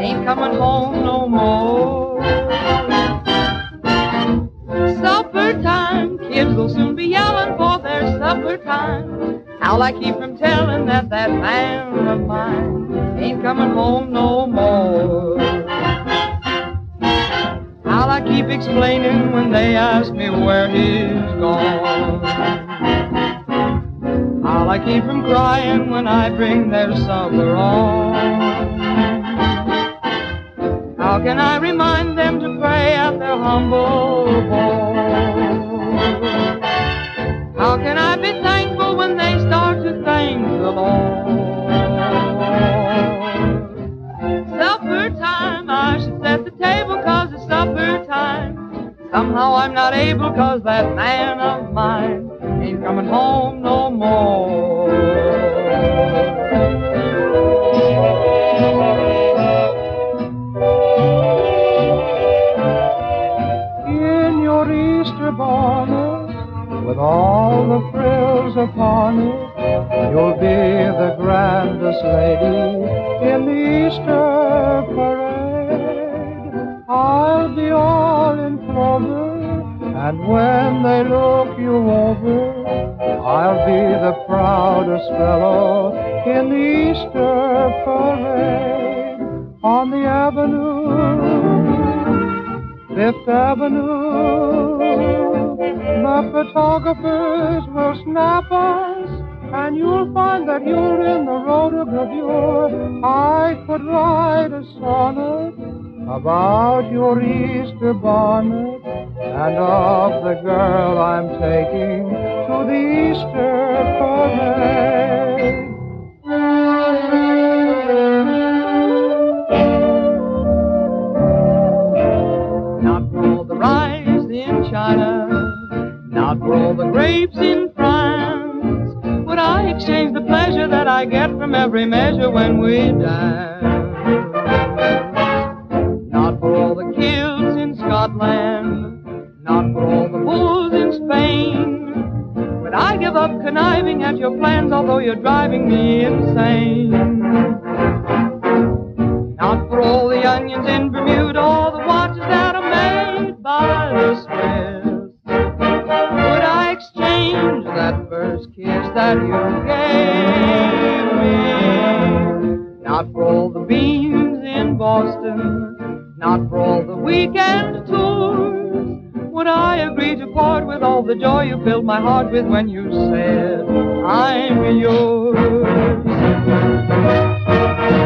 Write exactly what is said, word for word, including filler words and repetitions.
ain't coming home no more. Supper time, kids will soon be yelling for their supper time. How'll I keep from telling that that man of mine ain't coming home no more? How'll I keep explaining when they ask me where he's gone? How'll I keep from crying when I bring their supper on? How can I remind them to pray at their humble board? How can I be thankful when they start to thank the Lord? Supper time, I should set the table 'cause it's supper time. Somehow I'm not able 'cause that man of mine ain't coming home no more. In your Easter bonnet, with all the frills upon it, you'll be the grandest lady in the Easter parade. I'll be all in clover, and when they look you over, I'll be the proudest fellow in the Easter parade. On the avenue, Fifth Avenue, the photographers will snap us, and you'll find that you're in the rotogravure. I could write a sonnet about your Easter bonnet and of the girl I'm taking to the Easter parade. Not for all the rice in China, not for all the grapes in France, would I exchange the pleasure that I get from every measure when we dance. Not for all the kilts in Scotland, not for all the bulls in Spain, would I give up conniving at your plans, although you're driving me insane. Not for all the onions in Bermuda, or the watches that are made by the Swiss, would I exchange that first kiss that you gave me. Not for all the beans in Boston, not for all the weekend tours, would I agree to part with all the joy you filled my heart with when you said, I'm yours.